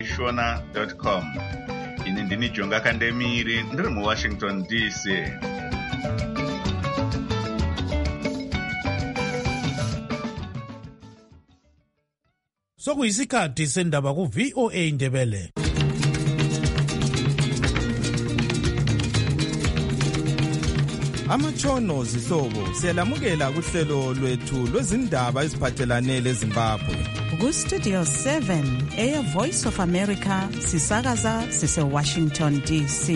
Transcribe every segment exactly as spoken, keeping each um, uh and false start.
shona dot com. Ini ndini Jonga Kandemiri ndiri muWashington D C. Sokuyisikhathi sendaba ku V O A Ndebele. Amatshono zihlobo siyalamukela kuhlelo lwethu lwezindaba eziphathelane leZimbabwe. Ku Studio seven Air Voice of America sisakaza sise Washington D C.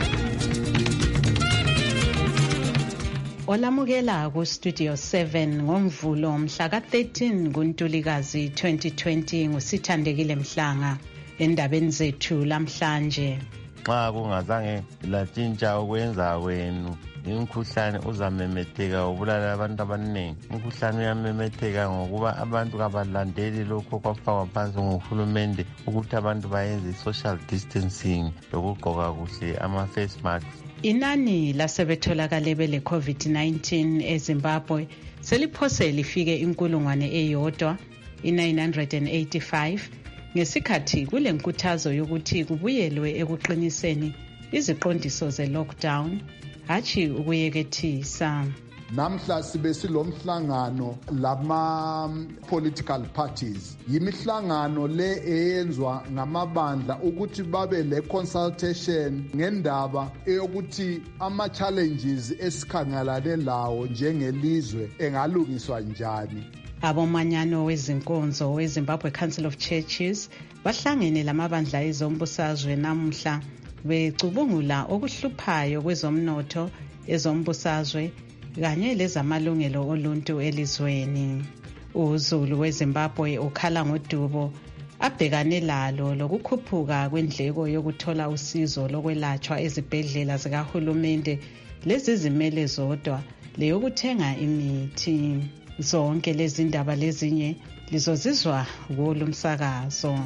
Olamukela ku Studio seven ngomvulo mhla ka thirteen kuNtulikazi twenty twenty ngusithandekile Mhlanga endabeni zethu lamhlanje. Xa kungazange latshintsha ukwenza kwenu imkhuhlane uzamemetheka ubulala abantu abaningi. Umkhuhlane uyamemetheka ngokuba abantu kabalandeli lokho kwafakwa phansi nguhulumende ukuthi abantu bayenze social distancing lokugqoka kuhle ama face masks. Inani lasebetholakale bele COVID nineteen eZimbabwe seliphose lifike inkulungwane eyodwa i-nine hundred eighty-five ngesikhathi kule nkuthazo yokuthi kubuyelwe ekuqiniseni iziqondiso ze-lockdown hachi ukuyekethisa. Namhla sibe silomhlangano lama political parties. Yimihlangano le eyenzwa ngamabandla ukuthi babe le consultation ngendaba eyokuthi ama challenges esikhangalane lawo njengelizwe engalungiswa njani. Abomanyano wezinkonzo weZimbabwe Council of Churches bahlangene lamabandla ezombusazwe namhla becubungula okuhluphayo kwezomnotho ezombusazwe kanye lezamalungelo oluntu elizweni. UZulu weZimbabwe ukhala ngodubo abhekane lalo lokukhuphuka kwendleko yokuthola usizo lokwelatshwa ezibhedlela zikahulumende lezizimele zodwa leyokuthenga imithi. Zonke lezi ndaba lezinye lizozizwa kulomsakazo.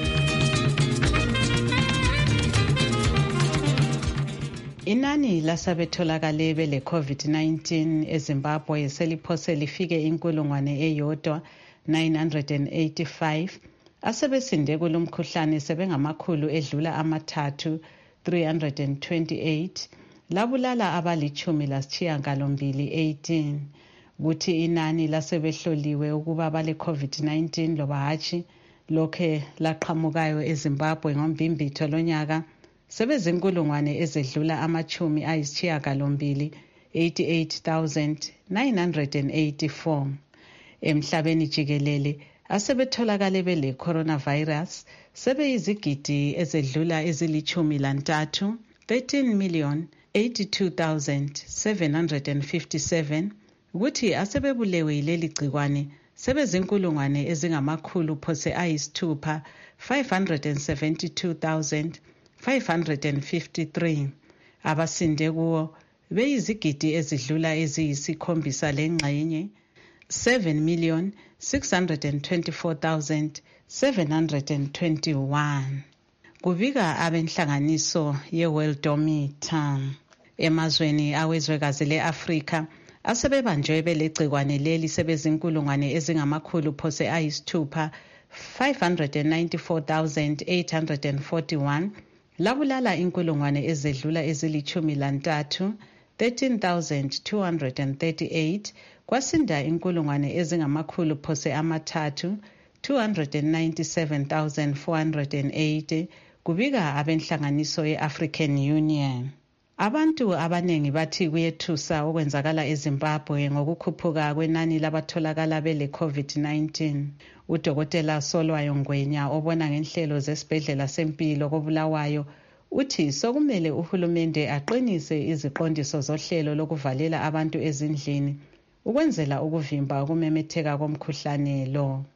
Inani lasabetholakale bele COVID nineteen eZimbabwe seliphose lifike inkulungwane eyodwa nine hundred eighty-five asebesinde kulomkhuhlane sebengamakhulu edlula amathathu three hundred twenty-eight labulala abalichumi lasishiyagalombili eighteen kuthi inani lasebehloliwe ukuba bale COVID nineteen loba hachi lokhe laqhamukayo eZimbabwe ngombimbitho lonyaka sebezinkulungwane ezedlula amachumi ayisishiyagalombili eighty-eight thousand nine hundred eighty-four. Emhlabeni jikelele asebetholakale bele coronavirus sebeyizigidi ezedlula ezilichumi lantathu thirteen million eighty-two thousand seven hundred fifty-seven ukuthi asebebulewe yileli gcikwane sebezinkulungwane ezingamakhulu phose ayisithupha five hundred seventy-two thousand five hundred fifty-three. Abasinde kuwo beyizigidi ezidlula eziyisikhombisa lengxenye seven million six hundred twenty-four thousand seven hundred twenty-one. Kubika abenhlanganiso ye-Worldometer emazweni awezwekazi le-Afrika asebebanjwe belegcikwane leli sebezinkulungwane ezingamakhulu phose ayisithupha five hundred ninety-four thousand eight hundred forty-one labulala inkulungwane ezedlula ezilichumi lantathu thirteen thousand two hundred thirty-eight kwasinda inkulungwane ezingamakhulu phose amathathu two hundred ninety-seven thousand four hundred eighty kubika abenhlanganiso ye-African Union. Abantu abanengi bathi kuyethusa okwenzakala eZimbabwe ngokukhuphuka kwenani labatholakala bele COVID nineteen. Udokotela Solwayo Ngwenya obona ngenhlelo zesibhedlela sempilo koBulawayo uthi sokumele uhulumende aqinise iziqondiso zohlelo lokuvalela abantu ezindlini ukwenzela ukuvimba ukumemetheka komkhuhlane lo.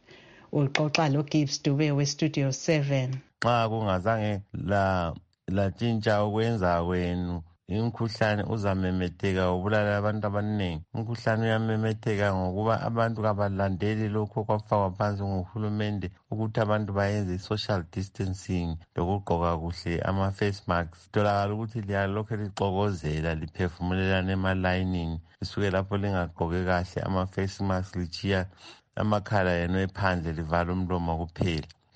Uxoxa lo Gibbs Dube we Studio seven. Xa kungazange la latshintsha ukwenza kwenu imkhuhlane uzamemetheka ubulala abantu abaningi. Umkhuhlane uyamemetheka ngokuba abantu kabalandeli lokho kwafakwa phansi nguhulumende ukuthi abantu bayenze social distancing lokugqoka kuhle ama face masks. Tolakala ukuthi liyalokho lixokozela liphefumulelana emalayinini lisuke lapho lingagqoke kahle ama face masks lichiya amakhala yenu ephandle livala umlomo kuphela.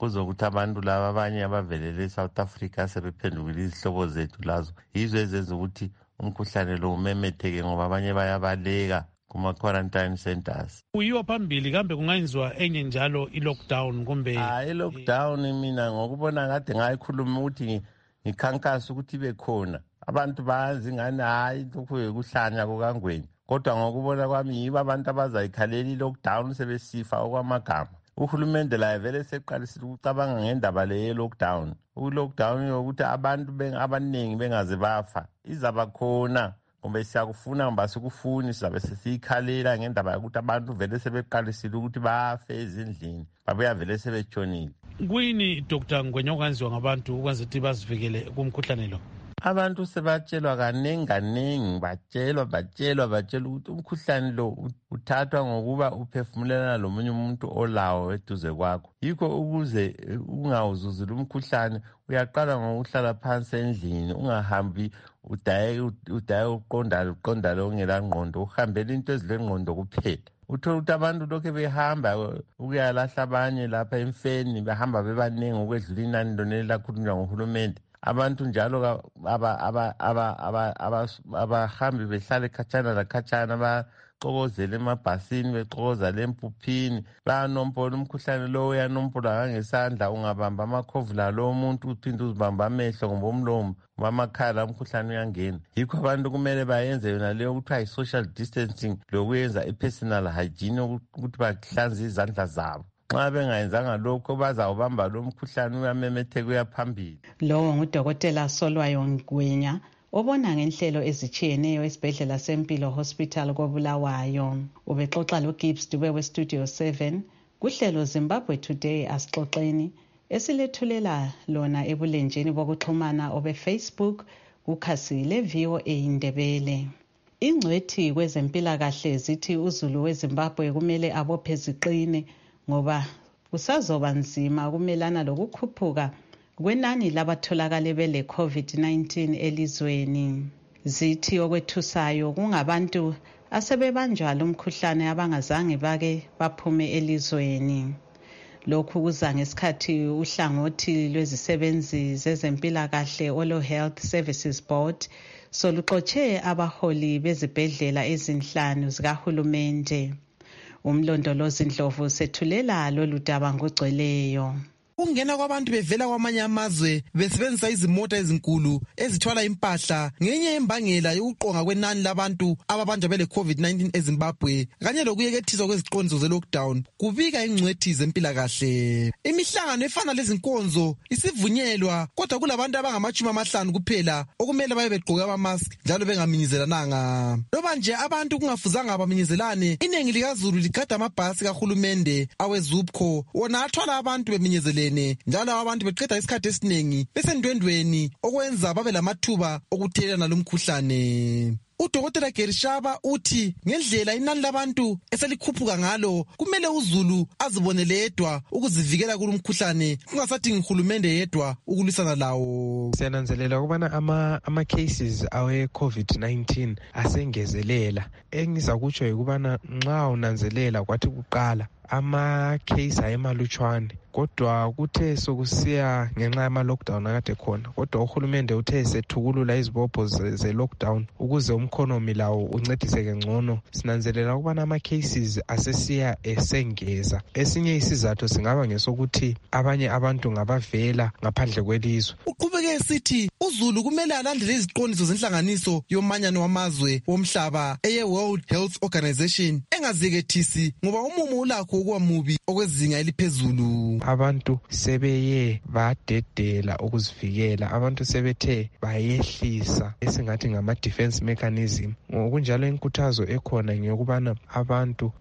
kuzokuthi abantu laba abanye abavelele e-South Africa sebephendukile izihlobo zethu lazo yizo ezenza ukuthi umkhuhlane lo umemetheke ngoba abanye bayabaleka kuma-quarantine centers. Kuyiwa phambili kambe kungayenziwa enye njalo i-lockdown kumbe? Ah, i-lockdown mina ngokubona kade ngayikhuluma ukuthi ngikhankasa ukuthi ibe khona. Abantu bazi ngani hayi lokhu ukuhlanya kukangweni. Kodwa ngokubona kwami yibo abantu abazayikhalela i-lockdown sebesifa okwamagama. Uhulumende la vele seqalisile ukucabanga ngendaba le ye-lockdown. U-lockdown yokuthi abantu abaningi bengaze bafa izaba khona. Kumbe siyakufuna ngoba sikufuni sizabe sesiyikhalela ngendaba yokuthi abantu vele sebeqalisile ukuthi bafe ezindlini babuya vele sebetshonile. Kuyini Doctor Ngwenya okwenziwa ngabantu ukwenza ukuthi bazivikele kumkhuhlane lo? Abantu sebatshelwa kaningi kaningi batshelwa batshelwa batshelwa ukuthi umkhuhlane lo uthathwa ngokuba uphefumulelana lomunye umuntu olawo eduze kwakho. Yikho ukuze ungawuzuzula umkhuhlane uyaqala ngokuhlala phansi endlini ungahambi udaye udaye uqondala uqondala ongela ngqondo uhambela into ezilengqondo kuphela. Uthola ukuthi abantu lokho behamba ukuyalahla abanye lapha emfeni behamba bebaningi ukwedlula inani loneli lakhulunywa nguhulumende. Abantu njalo aba aba aba aba abahambi behlale khatshana la khatshana baxokozela emabhasini bexokoza lempuphini bayanompola umkhuhlane lo uyanompola ngesandla ungabamba amakhovula lo umuntu uphinde uzibamba amehlo ngomlomo ngamakhala umkhuhlane uyangena. Yikho abantu kumele bayenze yona leyo kuthiwa yi-social distancing lokuyenza i-personal hygiene ukuthi bahlanze izandla zabo. Nxa bengayenzanga lokho bazawubamba lo mkhuhlane uyamemetheka uyaphambili. Lowo ngudokotela Solwayo Ngwenya obona ngenhlelo ezitshiyeneyo esibhedlela sempilo hospital koBulawayo. Ubexoxa loGibbs Dube weStudio seven kuhlelo Zimbabwe Today asixoxeni esilethulela lona ebulenjini bokuxhumana obeFacebook kukhasi le-V O A Indebele. Ingcwethi kwezempilakahle zithi uZulu weZimbabwe kumele abophe ziqine ngoba kusazoba nzima ukumelana lokukhuphuka kwenani labatholakale bele COVID nineteen elizweni. Zithi okwethusayo kungabantu asebebanjwa lumkhuhlane abangazange bake baphume elizweni. Lokhu kuza ngesikhathi uhlangothi lwezisebenzi zezempilakahle Olo Health Services Board soluxotshe abaholi bezibhedlela ezinhlanu zikahulumende. Umlondolozi Ndlovu sethulela lolu daba ngogcweleyo. Ungena kwabantu bevela kwamanye amazwe besebenzisa izimota ezinkulu ezithwala impahla ngenye yembangela yokuqonga kwenani labantu ababanjwa bele COVID nineteen eZimbabwe kanye lokuyekethizwa kweziqondiso ze-lockdown kubika ingcwethi zempilakahle. Imihlangano efana lezinkonzo isivunyelwa kodwa kulabantu abangamashumi amahlanu kuphela okumele babe begqoke ama-mask njalo bengaminyezelananga. Loba nje abantu kungafuzanga baminyezelane, iningi likaZulu ligada amabhasi kahulumende awezupco wona athwala abantu beminyezelene njalo abantu beqeda isikhathi esiningi besendwendweni okwenza babe lamathuba okuthelelana lomkhuhlane. Udokotela Gerishaba uthi ngendlela inani labantu eselikhuphuka ngalo kumele uZulu azibonele yedwa ukuzivikela kulomkhuhlane kungasadingi uhulumende yedwa ukulwisana lawo. Siyananzelela ukubana ama ama cases awe COVID nineteen asengezelela. Engizakutsho ukubana nxa unanzelela kwathi kuqala ama case ayemalutshwane kodwa kuthe sokusiya ngenxa yama lockdown akade khona kodwa uhulumende uthe sethukulula izibopho ze lockdown ukuze umkhonomi lawo uncediseke ngcono. Sinanzelela ukubana ama cases asesiya esengeza. Esinye isizathu singaba ngesokuthi abanye abantu ngabavela ngaphandle kwelizwe. Uqhubeke esithi uZulu kumele alandele iziqondiso zenhlanganiso yomanyano wamazwe womhlaba eye World Health Organization engazekethisi ngoba umumo ulakho ukuba mubi okwezinga eliphezulu. Abantu sebeye badedela ukuzivikela, abantu sebethe bayehlisa esingathi ngama defense mechanism. Ngokunjalo inkuthazo ekhona ngiyokubana abantu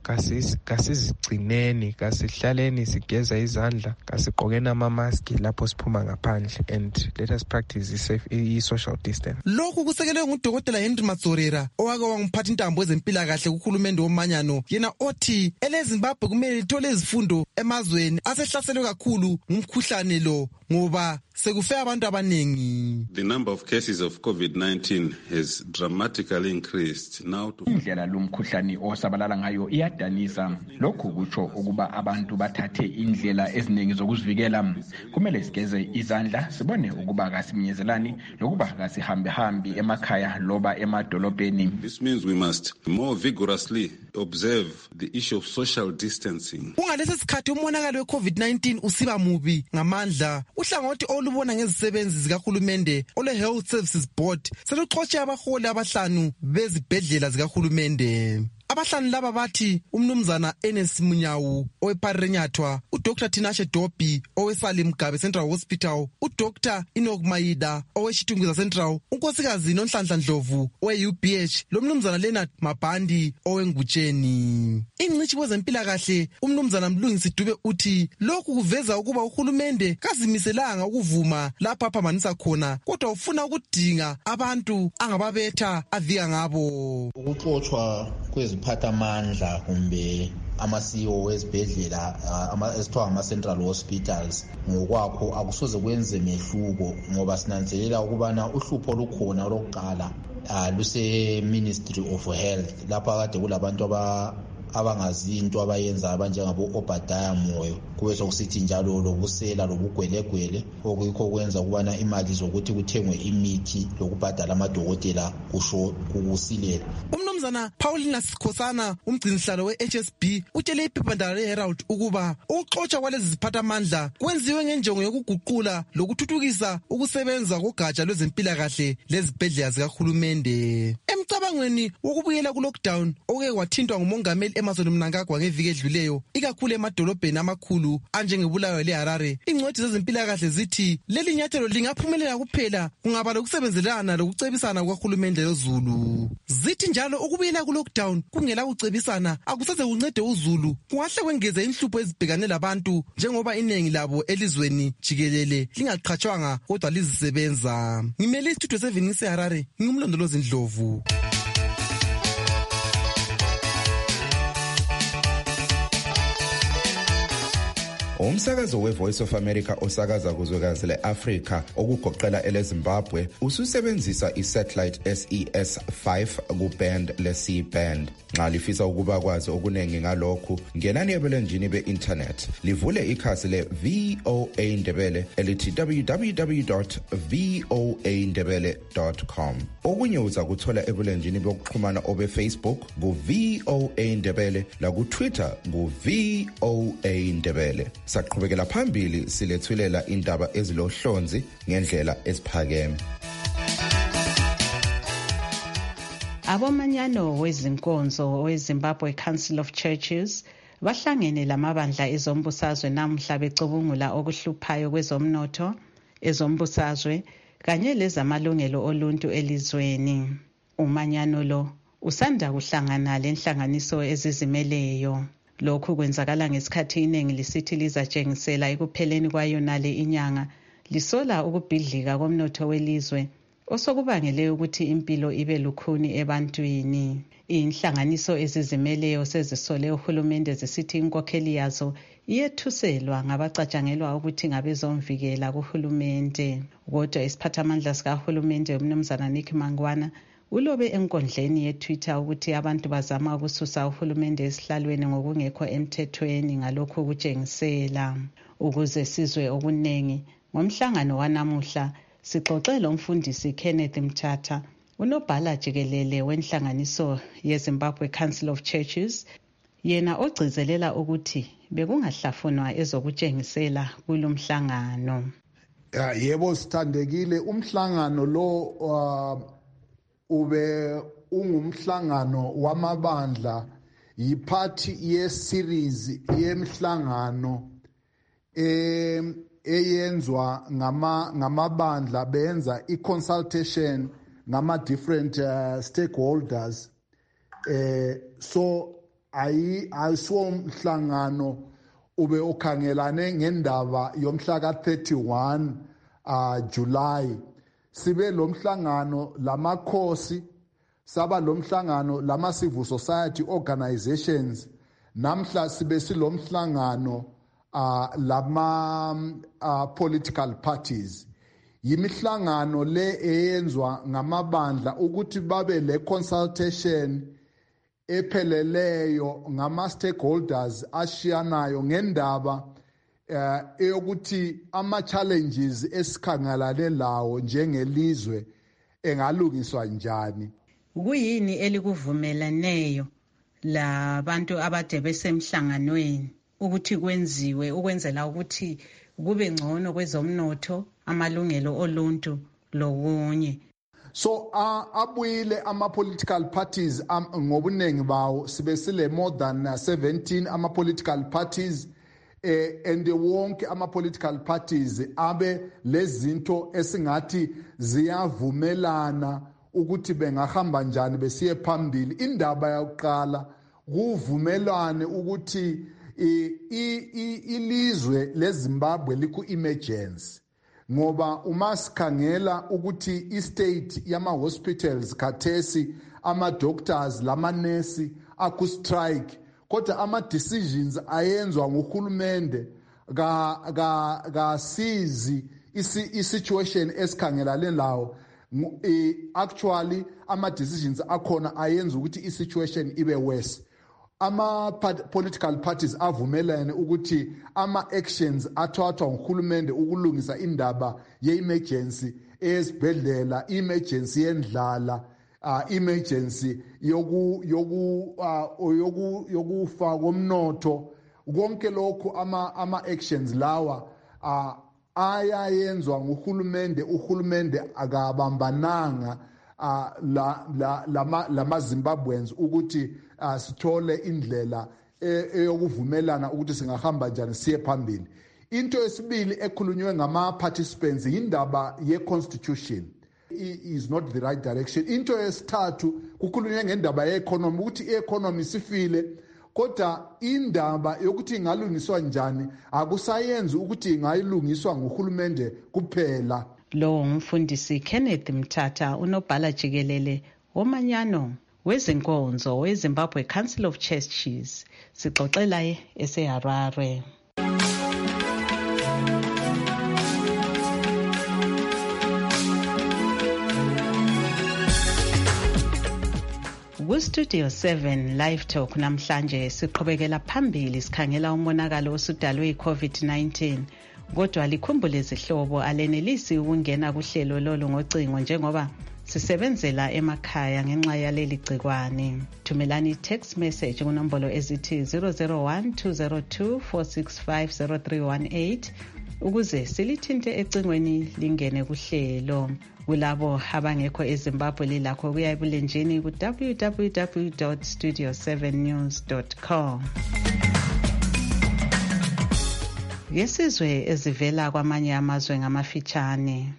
kasizigcineni, kasihlaleni sigeza izandla, kasigqokeni ama-mask lapho siphuma ngaphandle and let us practice i-social distance. Lokhu kusekelwe ngudokotela Henry Matsorera owake wangumphathi intambo ezempilakahle kuhulumende womanyano, yena othi eleZimbabwe kumele lithole izifundo emazweni asehlaselwe kakhulu ngumkhuhlane lo ngoba sekufe abantu abaningi. The number of cases of COVID nineteen has dramatically increased now to indlela lomkhuhlane osabalala ngayo iyadanisa. Lokhu kutsho ukuba abantu bathathe indlela eziningi zokuzivikela. Kumele sigeze izandla, sibone ukuba kasimnyezelani lokuba kasihambe hambi emakhaya loba emadolobheni. This means we must more vigorously observe the issue of social distancing. Ungalesi sikhathi umonakalo we-COVID nineteen usiba mubi ngamandla. Uhlangothi olubona ngezisebenzi zikahulumende ole Health Services Board seluxotshe abaholi abahlanu bezibhedlela zikahulumende. Abahlanu laba bathi umnumzana Enes Munyawu oweParenyathwa, uDr Tinashe Dobie oweSalim Gabe Central Hospital, uDr Enoch Maida oweshitungwiza Central, unkosikazi Nonhlanhla Ndlovu owe-U B H, lomnumzana Leonard Mabhandi owengutsheni. Ingcitshi kwezempilakahle umnumzana Mlungisi Dube uthi lokhu kuveza ukuba uhulumende kazimiselanga ukuvuma lapha aphambanisa khona, kodwa ufuna ukudinga abantu angababetha avika ngabo. Ukuxoxwa kweziphathamandla kumbe ama-C E O wezibhedlela esithiwa ama-Central Hospitals ngokwakho akusoze kwenze mehluko, ngoba sinanzelela ukubana uhlupho lukhona lokuqala luse-Ministry of Health lapha kade kulabantu aba abangazi into abayenza abanjengabo Obadiah Moyo, kube sokusithi njalo lobusela lobugwelegwele okuyikho kwenza ukubana imali zokuthi kuthengwe imithi lokubhadala amadokotela kusho kukusilela. Umnumzana Paulina Sikhosana umgcinisihlalo we-H S B utshele iphephandaba le-Herald ukuba ukuxotsha kwalezi ziphathamandla kwenziwe ngenjongo yokuguqula lokuthuthukisa ukusebenza kogatsha lwezempilakahle lezibhedlela zikahulumende. Emcabangweni wokubuyela ku-lockdown oke kwathintwa ngumongameli Emmerson Mnangagwa ngeviki edluleyo, ikakhulu emadolobheni amakhulu anjengeBulawayo leHarare, ingcwethi zezempilakahle zithi leli nyathelo lingaphumelela kuphela kungaba lokusebenzelana lokucebisana kukahulumende lozulu. Zithi njalo ukubuyela ku-lockdown kungela kucebisana akusaze kuncede uzulu, kungahle kwengeze inhlupho ezibhekane labantu njengoba iningi labo elizweni jikelele lingaqhatshwanga kodwa lizisebenza. Ngimele istudio seven ngiseHarare, ngingumlondolozi Ndlovu. Umsakazo we-Voice of America osakaza kuzwekazi le-Afrika okugoqela ele-Zimbabwe ususebenzisa i-satellite S E S five ku-band le-C band. Nxa lifisa ukuba kwazi okuningi ngalokhu, ngenani ebulenjini be-internet livule ikhasi le-V O A Ndebele elithi w w w dot v o a ndebele dot com. Okunye uza kuthola ebulenjini bokuxhumana obe-Facebook ku-V O A Ndebele laku-Twitter ku-V O A Ndebele. Saqhubekela phambili silethulela indaba ezilohlonzi ngendlela esiphakeme. Abomanyano wezinkonzo weZimbabwe Council of Churches bahlangene lamabandla ezombusazwe namhla becubungula okuhluphayo kwezomnotho, ezombusazwe kanye lezamalungelo oluntu elizweni. Umanyano lo usanda kuhlangana lenhlanganiso ezizimeleyo. Lokhu kwenzakala ngesikhathi iningi lisithi lizatshengisela ekupheleni kwayonale inyanga lisola ukubhidlika komnotho welizwe osokubangele ukuthi impilo ibe lukhuni ebantwini. Inhlanganiso ezizimeleyo sezisole uhulumende zisithi inkokheli yazo iyethuselwa ngabacatshangelwa ukuthi ngabezomvikela kuhulumende. Kodwa isiphathamandla sikahulumende umnumzana Nick Mangwana ulobe enkondleni ye-Twitter ukuthi abantu bazama ukususa uhulumende esihlalweni ngokungekho emthethweni ngalokho kutshengisela. Ukuze sizwe okunengi ngomhlangano wanamuhla sixoxele umfundisi Kenneth Mthatha, unobhala jikelele wenhlanganiso yeZimbabwe Council of Churches, yena ogcizelela ukuthi bekungahlafunwa ezokutshengisela kulomhlangano. Yebo sithandekile, umhlangano lo uh, ube ungumhlangano wamabandla, yiphathi ye-series yemhlangano eh eyenzwa ngama ngamabandla benza i-consultation ngama different uh, stakeholders. Eh so ayi ayisiwo mhlangano ube ukhangelane ngendaba yomhla ka thirty-one uh, July. Sibe lo mhlangano lamakhosi, saba lo mhlangano lama civil society organizations, namhla sibe silo mhlangano uh, lama uh, political parties. yimihlangano le eyenzwa ngamabandla ukuthi babe le consultation epheleleyo ngama-stakeholders ashiyanayo ngendaba eh, eyokuthi ama-challenges esikhangalane lawo njengelizwe engalungiswa njani. Kuyini elikuvumelaneyo labantu abade besemhlanganweni ukuthi kwenziwe ukwenzela ukuthi kube ngcono kwezomnotho, amalungelo oluntu lokunye? So uh, abuyile ama-political parties um, ngobunengi bawo sibe sile more than uh, seventeen ama-political parties eh, and wonke ama-political parties abe lezinto esingathi ziyavumelana ukuthi bengahamba njani besiye phambili. Indaba yokuqala kuvumelwane ukuthi ilizwe leZimbabwe liku-emergency ngoba uma sikhangela ukuthi i-state yama-hospitals khathesi ama-doctors lamanesi aku-strike kodwa ama-decisions ayenzwa nguhulumende kasizi i-situation esikhangelane lawo. Actually ama-decisions akhona ayenza ukuthi i-situation ibe worse. Ama-political parties avumelane ukuthi ama-actions athathwa nguhulumende ukulungisa indaba ye-emergency ezibhedlela, emergency yendlala, uh, emergency yoku yoku uh, yoku yokufa komnotho, konke lokho ama ama-actions lawa uh, ayayenzwa nguhulumende. Uhulumende akabambananga uh, la la lama lama Zimbabweans ukuthi uh, sithole indlela eyokuvumelana ukuthi singahamba njani siye phambili. Into esibili ekhulunywe ngama participants indaba ye constitution is not the right direction. Into esithathu kukhulunywe ngendaba ye economy ukuthi i economy sifile kodwa indaba yokuthi ingalungiswa njani akusayenzi ukuthi ingayilungiswa nguhulumende kuphela. Lo umfundisi Kenneth Mthatha unobhala jikelele womanyano wezinkonzo weZimbabwe Council of Churches. Sixoxela eseHarare. Ku-Studio seven Live Talk namhlanje siqhubekela phambili sikhangela umonakalo osudalwe yi-COVID nineteen. Kodwa likhumbule izihlobo alenelisi ukungena kuhlelo lolu ngocingo njengoba sisebenzela emakhaya ngenxa yaleli gcikwane. Thumelani text message kunombolo ezithi zero zero one two zero two four six five zero three one eight ukuze silithinte ecingweni lingene kuhlelo. Kulabo abangekho eZimbabwe lilakho kuya ebulenjini ku w w w dot studio seven news dot com. Yesizwe ezivela kwamanye amazwe ngamafitshane.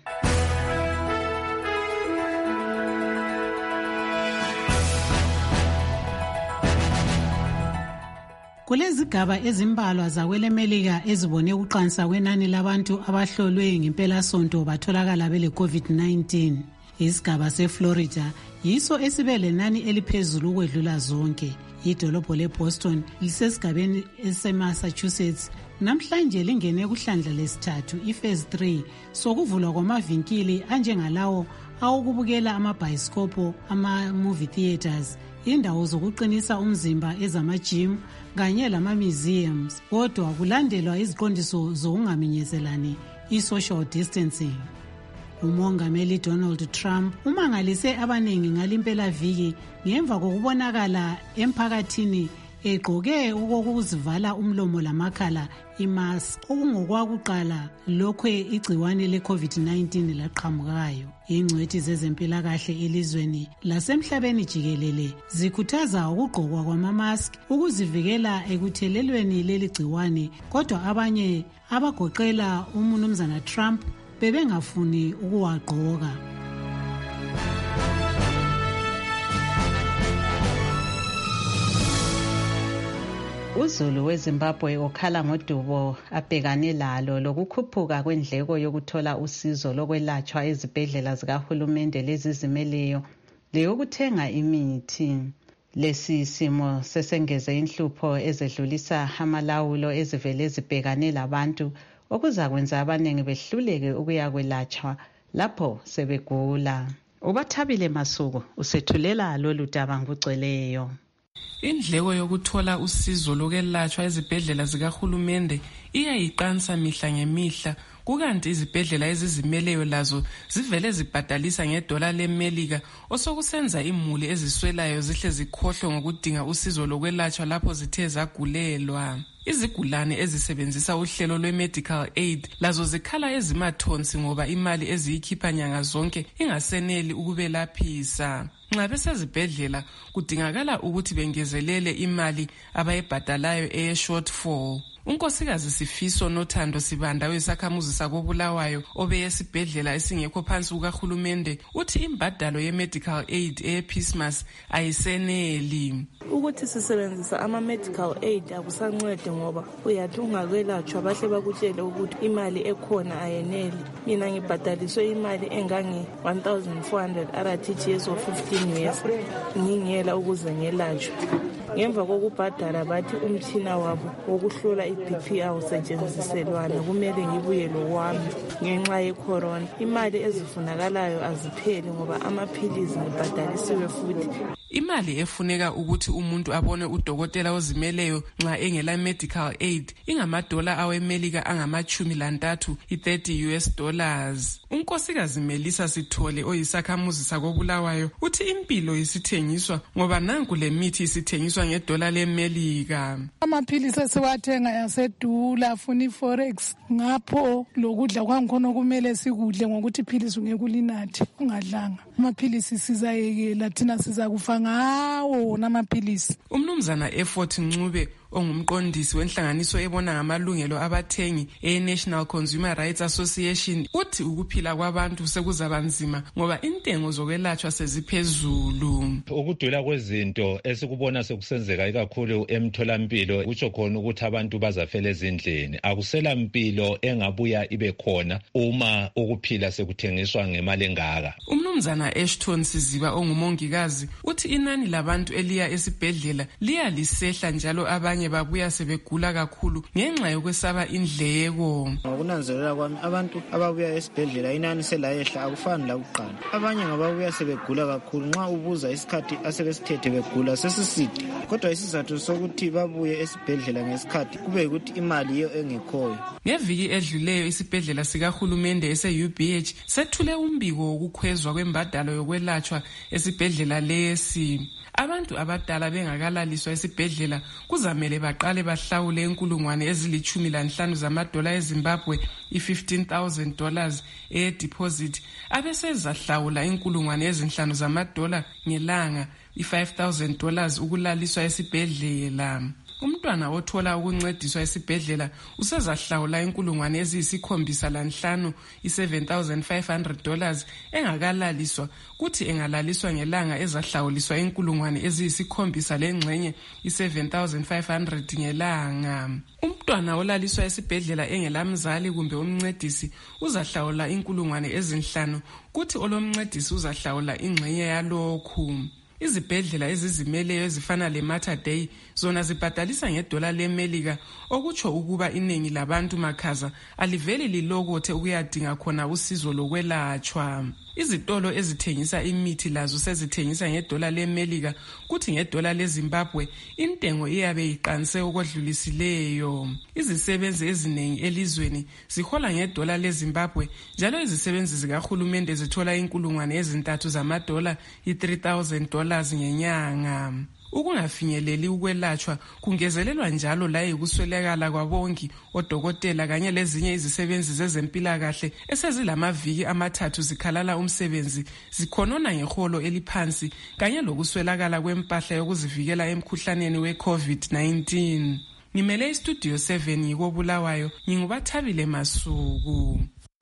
Kulezigaba ezimbalwa zakwelemelika ezibone ukuqansa kwenani labantu abahlolwe ngempelasonto batholakala bele COVID nineteen. Isigaba seFlorida yiso esibe lenani eliphezulu ukwedlula zonke. Idolobho leBoston lisesigabeni eseMassachusetts namhlanje lingene kuhlandla lesithathu iphase three sokuvulwa kwamavinkili anjengalawo awokubukela amabhayisikopho, ama-movie theaters, indawo zokuqinisa umzimba ezamajim kanye lama-museums, kodwa kulandelwa iziqondiso zokungaminyezelani i-social distancing. Umongameli Donald Trump umangalise abaningi ngalimpelaviki ngemva kokubonakala emphakathini egqoke okokuzivala umlomo lamakhala imask okungokwakuqala lokho igciwane le-COVID nineteen laqhamukayo. Ingcwethi zezempilakahle elizweni lasemhlabeni jikelele zikhuthaza ukugqokwa kwamamask ukuzivikela ekuthelelweni leli gciwane, kodwa abanye abagoqela uMnumzana Trump bebengafuni ukuwagqoka. UZulu weZimbabwe okhala ngodubo abhekane lalo lokukhuphuka kwendleko yokuthola usizo lokwelatshwa ezibhedlela zikahulumende lezizimeleyo leyokuthenga imithi. Lesi simo sesengeze inhlupho ezedlulisa amalawulo ezivele zibhekane labantu okuzakwenza abaningi behluleke ukuyakwelatshwa lapho sebegula. Ubathabile Masuku usethulela lolu daba ngokugcweleyo. Indleko yokuthola usizo lokwelatshwa ezibhedlela zikahulumende iyayiqansa mihla ngemihla, kukanti izibhedlela ezizimeleyo lazo zivele zibhadalisa ngedola leMelika, osokusenza imuli eziswelayo zihle zikhohlwe ngokudinga usizo lokwelatshwa lapho zithe zagulelwa. Izigulane ezisebenzisa uhlelo lwe-medical aid lazo zikhala ezimathonsi ngoba imali eziyikhipha nyanga zonke ingaseneli ukubelaphisa. Nxa besezibhedlela kudingakala ukuthi bengezelele imali abayibhadalayo eye-shortfall. Unkosikazi Sifiso Nothando Sibanda wesakhamuzi sakoBulawayo obeye esibhedlela esingekho phansi kukahulumende uthi imbadalo ye-medical aid eye-Christmas ayiseneli. Ukuthi sisebenzisa ama-medical aid akusancede ngoba uyathi ungakwelatshwa bahle bakutshele ukuthi imali ekhona ayeneli. Mina ngibhadaliswe imali engange one thousand four hundred R T G S of fifteen years ngingela ukuze ngelatshwe. Ngemva kokubhadala bathi umtshina wabo wokuhlola i-B P awusetshenziselwana kumele ngibuye lowami ngenxa ye-corona. Imali ezifunakalayo azipheli ngoba amaphilizi ngibhadalisiwe futhi. Imali efuneka ukuthi umuntu abone udokotela ozimeleyo nxa engela medical aid ingamadola aweMelika angamachumi lantathu i-thirty U S dollars. Unkosikazi Melissa Sithole oyisakhamuzi sakoBulawayo uthi impilo isithengiswa ngoba nanku le mithi isithengiswa ngedola leMelika. Amaphilisi esiwathenga yasedula funi forex ngapho lokudla kwangikhona kumele sikudle ngokuthi iphilisi ungekulinathe ungadlanga. Amaphilisi sizayekela thina sizakufa ngawo namaphilisi. Umnumzana Effort Ncube ongumqondisi wenhlanganiso ebona ngamalungelo abathengi e-National Consumer Rights Association uthi ukuphila kwabantu sekuzabanzima ngoba intengo zokwelatshwa seziphezulu. Ukudula kwezinto esikubona sekusenzeka ikakhulu emtholampilo kutsho khona ukuthi abantu bazafela ezindlini. Akusela mpilo engabuya ibe khona uma ukuphila sekuthengiswa ngemali engaka. Umnumzana Ashton Siziba ongumongikazi uthi inani labantu eliya esibhedlela liya lisehla njalo abanye babuya sebegula kakhulu ngenxa yokwesaba indleko. Ngokunanzelela kwami abantu ababuya esibhedlela inani selayehla akufani la kuqala. Abanye ngababuya sebegula kakhulu nxa ubuza isikhathi asebesithethe begula sesiside. Kodwa isizathu sokuthi babuye esibhedlela ngesikhathi kube ukuthi imali iyo engekhoyo. Ngeviki edluleyo isibhedlela sikahulumende ese-U B H sethule umbiko wokukhwezwa kwembadalo yokwelatshwa esibhedlela lesi. Abantu abadala bengakalaliswa esibhedlela kuzamele baqale bahlawule inkulungwane ezilichumi lanhlanu zamadola eZimbabwe i-fifteen thousand dollars e-deposit abesezahlawula inkulungwane ezinhlanu zamadola ngelanga i-five thousand dollars ukulaliswa esibhedlela. Umntwana othola ukuncediswa esibhedlela usezahlawula inkulungwane eziyisikhombisa lanhlanu i-seven thousand five hundred dollars engakalaliswa kuthi engalaliswa ngelanga ezahlawuliswa inkulungwane eziyisikhombisa lengxenye i-seven thousand five hundred ngelanga. Umntwana olaliswa esibhedlela engelamzali kumbe umncedisi uzahlawula inkulungwane ezinhlanu kuthi olomncedisi uzahlawula ingxenye yalokhu. Izibhedlela ezizimeleyo ezifana le-Mater Dei zona zibhadalisa ngedola leMelika okutsho ukuba iningi labantu makhaza aliveli lilokothe ukuyadinga khona usizo lokwelatshwa. Izitolo ezithengisa imithi lazo sezithengisa ngedola leMelika kuthi ngedola leZimbabwe intengo iyabe iqanse okwedlulisileyo. Izisebenzi eziningi elizweni zihola ngedola leZimbabwe njalo izisebenzi zikahulumende zithola inkulungwane ezintathu zamadola i-three thousand dollars ngenyanga. Ukungafinyeleli ukwelatshwa kungezelelwa njalo la yikuswelakala kwabongi odokotela kanye lezinye izisebenzi zezempilakahle esezilamaviki amathathu zikhalala umsebenzi zikhonona ngeholo eliphansi kanye lokuswelakala kwempahla yokuzivikela emkhuhlaneni we-COVID nineteen. Ngimele istudio seven ngikobulawayo ngingubathabile Masuku.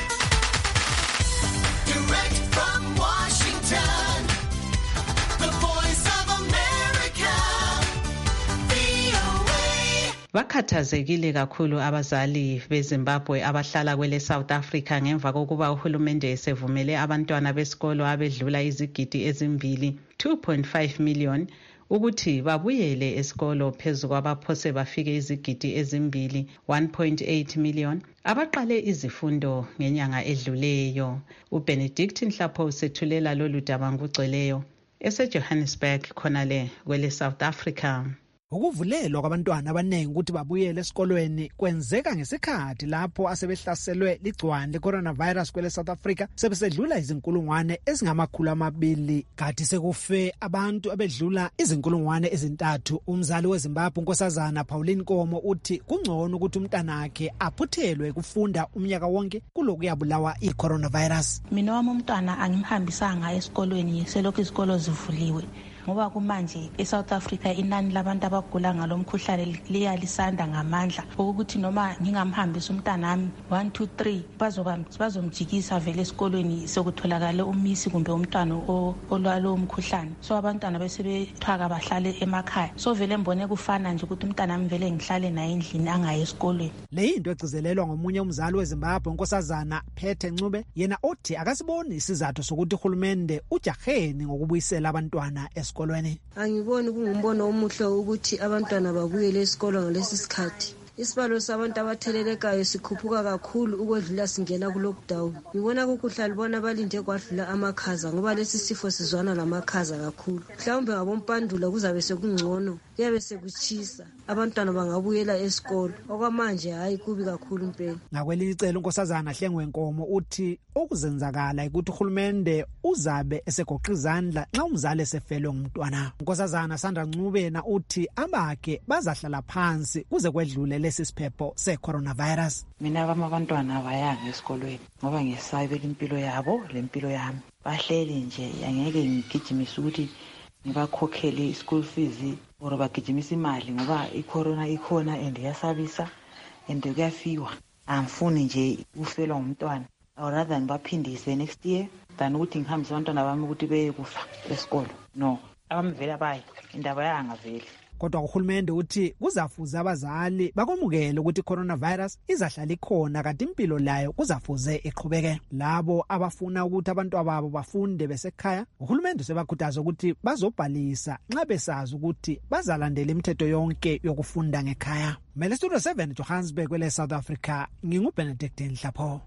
Direct from Washington, the voice of America, V O A. Bakhathazekile kakhulu abazali beZimbabwe abahlala kwele South Africa ngemva kokuba uhulumende esevumele abantwana besikolo abedlula izigidi ezimbili two point five million ukuthi babuyele esikolo phezu kwabaphose bafike izigidi ezimbili one point eight million abaqale izifundo ngenyanga edluleyo. uBenedict Nhlapho usethulela lolu daba ngokugcweleyo eseJohannesburg khonale kwele South Africa. Ukuvulelwa kwabantwana abaningi ukuthi babuyele esikolweni kwenzeka ngesikhathi lapho asebehlaselwe ligciwane le-coronavirus kwele South Africa sebesedlula izinkulungwane ezingamakhulu amabili kanti sekufe abantu abedlula izinkulungwane ezintathu. Umzali weZimbabwe uNkosazana Pauline Nkomo uthi kungcono ukuthi umntanakhe aphuthelwe kufunda umnyaka wonke kuloku yabulawa i-coronavirus. Mina wami umntwana angimhambisanga esikolweni selokhu izikolo zivuliwe ngoba kumanje eSouth Africa inani labantu abagula ngalomkhuhlane liya lisanda ngamandla ukuthi noma ngingamhambisa umntanami one two three bazoba bazomjikisa vele esikolweni sokutholakala umisi kumbe umntwana olwalo umkhuhlane. So abantwana bese bethwaka bahlale emakhaya. So vele mbone kufana nje ukuthi umntanami vele ngihlale naye endlini angayi esikolweni. Le into egcizelelwa ngomunye umzali weZimbabwe uNkosazana Phethe Ncube yena othi akasiboni isizathu sokuthi uhulumende ujaheni ngokubuyisela abantwana esikolweni. Angiboni kungumbono omuhle ukuthi abantwana babuyele esikolo ngalesi sikhathi. Isibalo sabantu abathelelekayo sikhuphuka kakhulu ukwedlula singena ku lockdown. Ngibona ukuhla libona balinde kwadlula amakhaza ngoba lesi sifo sizwana lamakhaza kakhulu. Mhlawumbe ngabompandula kuzabe sekungcono, kuyabe sekuchisa. Abantwana bangabuyela esikolo. Okwamanje hayi kubi kakhulu impela. Ngakwelinye icele uNkosazana Hlengwe Nkomo uthi okuzenzakala ukuthi uhulumende uzabe esegoqa izandla nxa umzali esefelwe ngumntwana. uNkosazana Sandra Ncube yena uthi abakhe bazahlala phansi kuze kwedlule lesi siphepho se-coronavirus. Mina bami abantwana abayanga esikolweni ngoba ngesayibela impilo yabo lempilo yami. Bahleli nje angeke ngigijimise ukuthi ngibakhokhele school fees or bagijimise imali ngoba i-corona ikhona and yasabisa and kuyafiwa. Angifuni nje ufelwa ngumntwana. Or rather ngibaphindise next year than ukuthi ngihambise abantwana bami ukuthi beye kufa esikolo. No, abamvela bayi indaba yanga vele. Kodwa uhulumende uthi kuzafuze abazali bakomukele ukuthi i-coronavirus izahlala ikhona kanti impilo layo kuzafuze iqhubeke. Labo abafuna ukuthi abantu ababo bafunde besekhaya, uhulumende sebakhuthaza ukuthi bazobhalisa nxa besazi ukuthi bazalandela imithetho yonke yokufunda ngekhaya. Mele Studio seven Johannesburg kwele South Africa, nginguBenedict Nhlapho.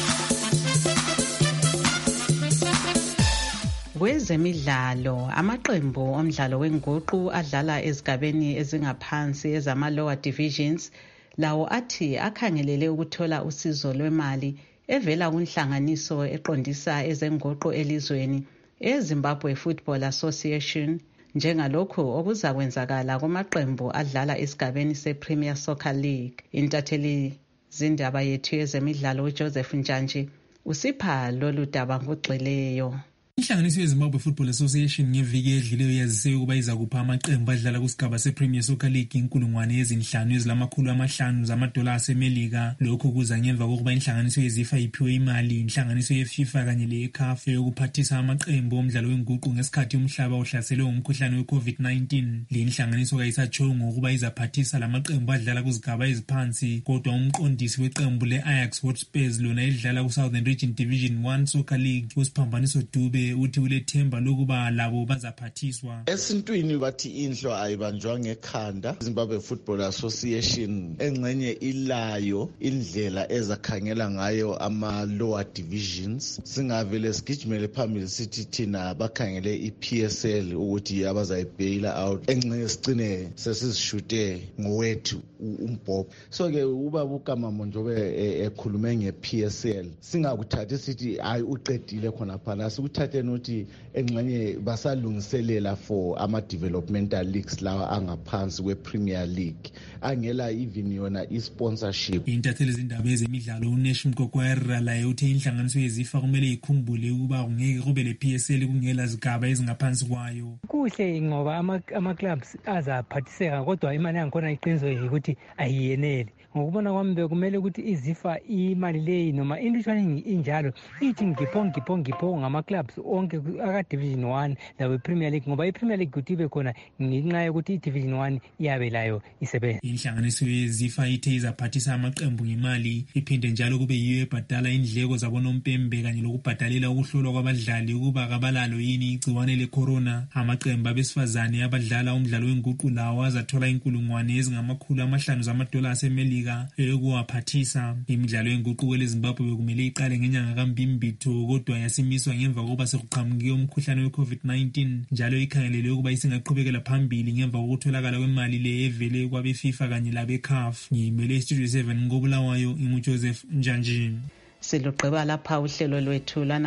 Kwezemidlalo, amaqembu omdlalo wenguqu adlala ezigabeni ezingaphansi ezama lower divisions lawo athi akhangelele ukuthola usizo lwemali evela kunhlanganiso eqondisa ezenguqu elizweni eZimbabwe Football Association njengalokho okuzakwenzakala kumaqembu adlala esigabeni sePremier Soccer League. Intatheli zindaba yethu yezemidlalo uJoseph Njantshi usipha lolu daba ngogcweleyo. Inhlanganiso yeZimbabwe Football Association ngeviki edluleyo yazise ukuba iza kupha amaqembu adlala kusigaba sePremier Soccer League inkulungwane ezinhlanu ezilamakhulu amahlanu zamadola asemelika. Lokhu kuza ngemva kokuba inhlanganiso yeZIFA iphiwe imali inhlanganiso yeFIFA kanye leCAF yokuphathisa amaqembu omdlalo wenguqu ngesikhathi umhlaba uhlaselwe ngumkhuhlane weCovid nineteen. Le inhlanganiso kayisatshongo ukuba izaphathisa lamaqembu adlala kuzigaba eziphansi, kodwa umqondisi weqembu leAjax Hotspurs lona edlala kuSouthern Region Division one Soccer League uSiphambaniso Dube uthi ulethemba lokuba labo bazaphathiswa. Esintwini bathi inhlo ayibanjwa ngekhanda. Zimbabwe Football Association engxenye ilayo indlela ezakhangela ngayo ama lower divisions. Singavele sigijimele phambili sithi thina bakhangele iP S L ukuthi abazayibhaila out. Engxenye sicine sesizishute ngowethu umbhobho. So ke ubaba uKamamo njobe ekhulume ngeP S L. Singakuthathi sithi hayi uqedile khona phana, sikuthathe nothi engxenye basalungiselela for ama developmental leagues lawa angaphansi kwePremier League angela even yona i-sponsorship. Intatheli zindaba ezemidlalo uNesh Mkokwera laye uthe inhlanganiso yeZIFA kumele ikhumbule ukuba kungeke kube le P S L kungela zigaba ezingaphansi kwayo. Kuhle ngoba ama ama clubs azaphathiseka kodwa imali yangikhona iqiniso ukuthi ayiyenele. Ngokubona kwami bekumele ukuthi iZIFA imali leyi noma intutshwane injalo ithi ngipho ngipho ngipho ngama clubs onke aka-division one lawe-premier league ngoba i-premier league kuthi ibe khona ngenxa yokuthi i-division one iyabe layo isebenza. Inhlanganiso yeZIFA ithe izaphathisa amaqembu ngemali iphinde njalo kube yiyo ebhadala indleko zabonompembe kanye lokubhadalela ukuhlolwa kwabadlali ukuba kabalalo yini igciwane le-corona. Amaqembu abesifazane abadlala umdlalo wenguqu lawo azathola inkulungwane ezingamakhulu amahlanu zamadola asemelika eyokuwaphathisa. Imidlalo yenguquko leZimbabwe bekumele iqale ngenyanga kaMbimbitho kodwa yasimiswa ngemva kokuba sekuqhamuke umkhuhlane we-covid nineteen njalo ikhangelelwe ukuba isingaqhubekela phambili ngemva kokutholakala kwemali le evele kwabe-FIFA kanye labe-C A F. Ngimele iStudio seven ngobulawayo inguJoseph Njanjini. Silugqiba lapha uhlelo lwethu lana